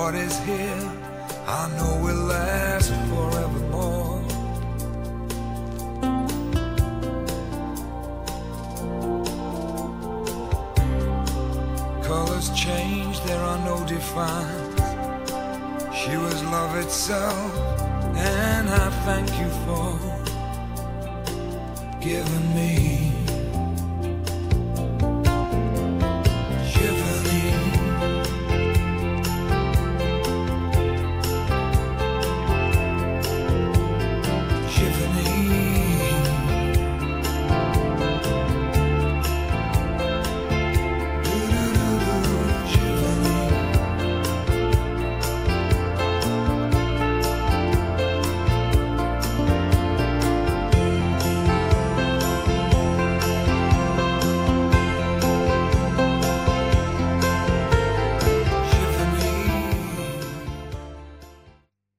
what is here, I know will last forevermore. Colors change, there are no defines. She was love itself, and I thank you for giving me